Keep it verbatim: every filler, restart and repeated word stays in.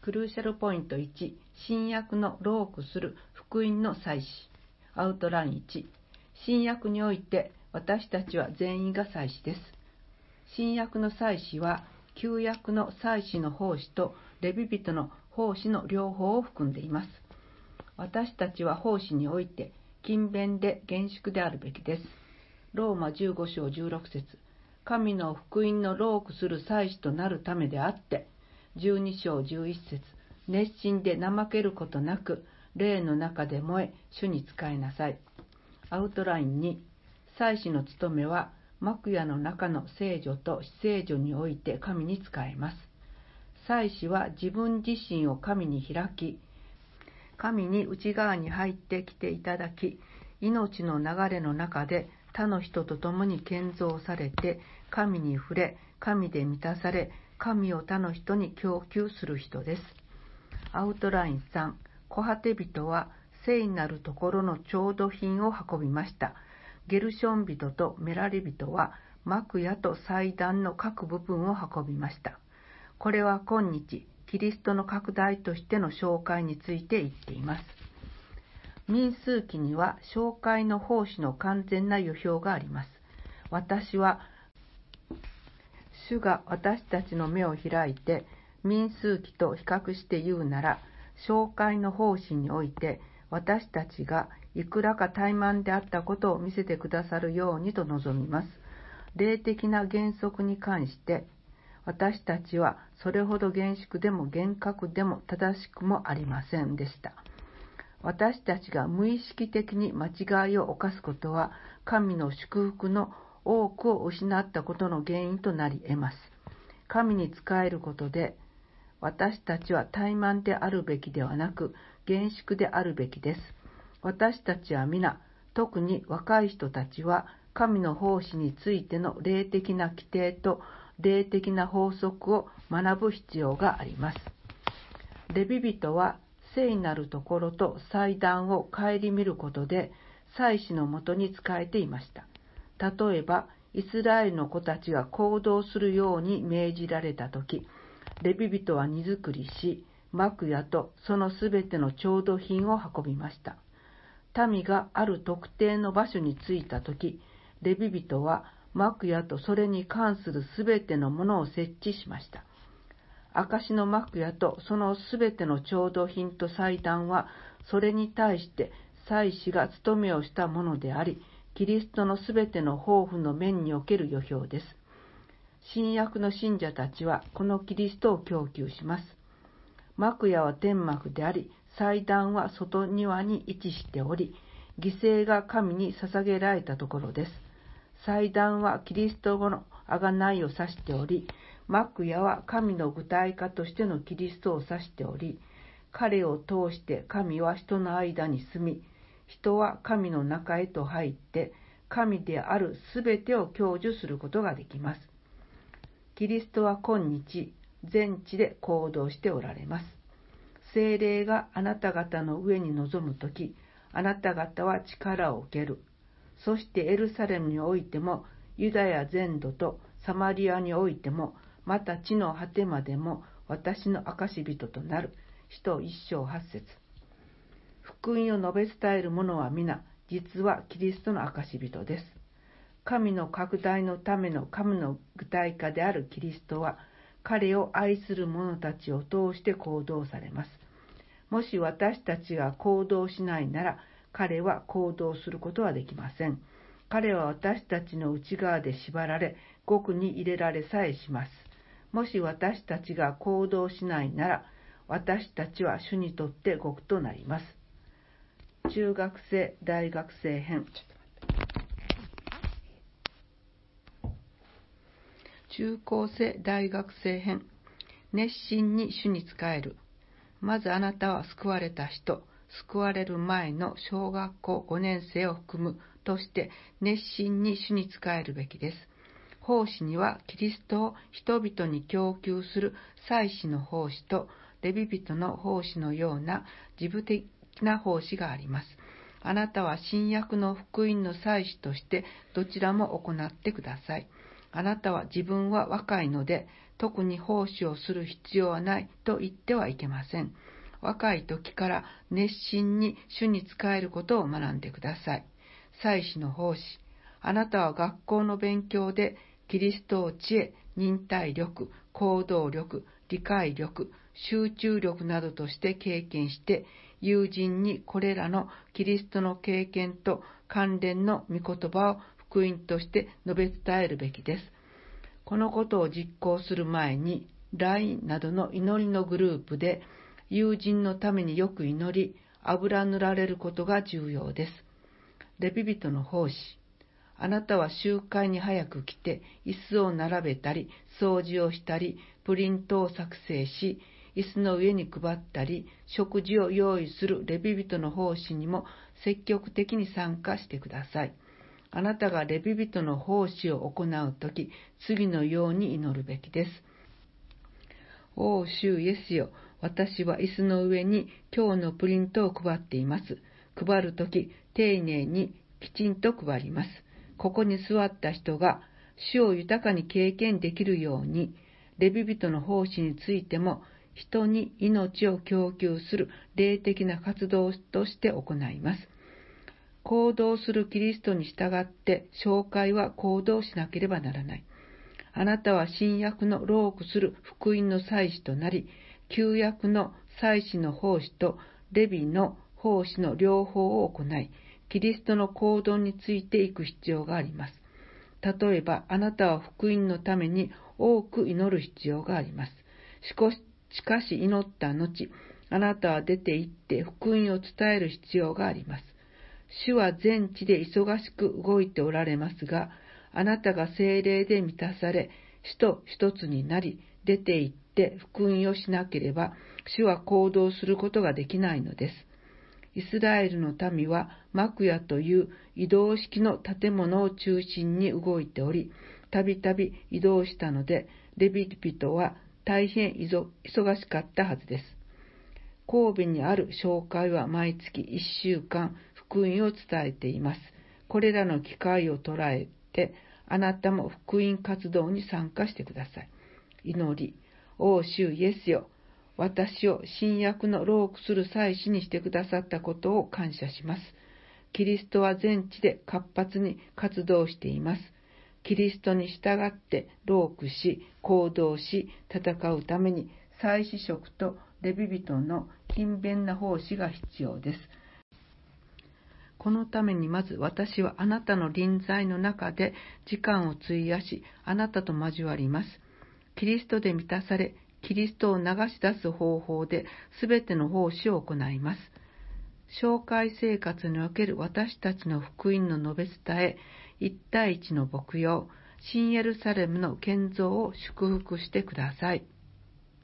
クルーシャルポイントいち、新約のロークする福音の祭司。アウトラインいち、新約において私たちは全員が祭司です。新約の祭司は旧約の祭司の奉仕とレビ人の奉仕の両方を含んでいます。私たちは奉仕において勤勉で厳粛であるべきです。ローマじゅうご章じゅうろく節、神の福音のロークする祭司となるためであって、じゅうに章じゅういち節、熱心で怠けることなく、霊の中で燃え、主に仕えなさい。アウトラインに、祭司の務めは、幕屋の中の聖女と至聖女において神に仕えます。祭司は自分自身を神に開き、神に内側に入ってきていただき、命の流れの中で他の人と共に建造されて、神に触れ、神で満たされ、神を他の人に供給する人です。アウトラインさん、コハテ人は聖なるところの調度品を運びました。ゲルション人とメラリ人は幕屋と祭壇の各部分を運びました。これは今日、キリストの拡大としての紹介について言っています。民数記には紹介の奉仕の完全な予表があります。私は、主が私たちの目を開いて、民数記と比較して言うなら、紹介の奉仕において、私たちがいくらか怠慢であったことを見せてくださるようにと望みます。霊的な原則に関して、私たちはそれほど厳粛でも厳格でも正しくもありませんでした。私たちが無意識的に間違いを犯すことは、神の祝福の多くを失ったことの原因となり得ます。神に仕えることで、私たちは怠慢であるべきではなく、厳粛であるべきです。私たちは皆、特に若い人たちは、神の奉仕についての霊的な規定と霊的な法則を学ぶ必要があります。レビ人は聖なるところと祭壇を顧みることで、祭司のもとに仕えていました。例えば、イスラエルの子たちが行動するように命じられたとき、レビ人は荷造りし、幕屋とそのすべての調度品を運びました。民がある特定の場所に着いたとき、レビ人は幕屋とそれに関するすべてのものを設置しました。証の幕屋とそのすべての調度品と祭壇は、それに対して祭司が務めをしたものであり、キリストのすべての豊富の面における予表です。新約の信者たちはこのキリストを供給します。幕屋は天幕であり、祭壇は外庭に位置しており、犠牲が神に捧げられたところです。祭壇はキリストの贖いを指しており、幕屋は神の具体化としてのキリストを指しており、彼を通して神は人の間に住み、人は神の中へと入って、神であるすべてを享受することができます。キリストは今日、全地で行動しておられます。聖霊があなた方の上に臨むとき、あなた方は力を受ける。そしてエルサレムにおいても、ユダヤ全土とサマリアにおいても、また地の果てまでも私の証人となる。使徒一章八節。福音を述べ伝える者は皆、実はキリストの証人です。神の拡大のための神の具体化であるキリストは、彼を愛する者たちを通して行動されます。もし私たちが行動しないなら、彼は行動することはできません。彼は私たちの内側で縛られ、獄に入れられさえします。もし私たちが行動しないなら、私たちは主にとって獄となります。中学生、大学生編。中高生、大学生編。熱心に主に仕える。まずあなたは救われた人、救われる前の小学校ごねん生を含むとして熱心に主に仕えるべきです。奉仕にはキリストを人々に供給する祭司の奉仕とレビ人の奉仕のような自部的な奉仕があります。あなたは新約の福音の祭司としてどちらも行ってください。あなたは自分は若いので特に奉仕をする必要はないと言ってはいけません。若い時から熱心に主に仕えることを学んでください。祭司の奉仕。あなたは学校の勉強でキリストを知恵、忍耐力、行動力、理解力、集中力などとして経験して、友人にこれらのキリストの経験と関連の御言葉を福音として述べ伝えるべきです。このことを実行する前に、ライン などの祈りのグループで、友人のためによく祈り、油塗られることが重要です。レビ人の奉仕。あなたは集会に早く来て、椅子を並べたり、掃除をしたり、プリントを作成し、椅子の上に配ったり、食事を用意するレビ人の奉仕にも積極的に参加してください。あなたがレビ人の奉仕を行うとき、次のように祈るべきです。お主イエスよ、私は椅子の上に今日のプリントを配っています。配るとき、丁寧にきちんと配ります。ここに座った人が主を豊かに経験できるように、レビ人の奉仕についても、人に命を供給する霊的な活動として行います。行動するキリストに従って、教会は行動しなければならない。あなたは新約の労苦する福音の祭司となり、旧約の祭司の奉仕とレビの奉仕の両方を行い、キリストの行動についていく必要があります。例えば、あなたは福音のために多く祈る必要があります。しかし、しかし祈った後、あなたは出て行って福音を伝える必要があります。主は全地で忙しく動いておられますが、あなたが聖霊で満たされ、主と一つになり、出て行って福音をしなければ、主は行動することができないのです。イスラエルの民は幕屋という移動式の建物を中心に動いており、たびたび移動したので、レビ人は大変忙しかったはずです。神戸にある教会は毎月いっしゅうかん福音を伝えています。これらの機会を捉えて、あなたも福音活動に参加してください。祈り、お主イエスよ、私を新約の労苦する祭司にしてくださったことを感謝します。キリストは全地で活発に活動しています。キリストに従って労苦し、行動し、戦うために祭司職とレビ人の勤勉な奉仕が必要です。このためにまず私はあなたの臨在の中で時間を費やし、あなたと交わります。キリストで満たされ、キリストを流し出す方法で全ての奉仕を行います。教会生活における私たちの福音の述べ伝え、一対一の牧養、新エルサレムの建造を祝福してください。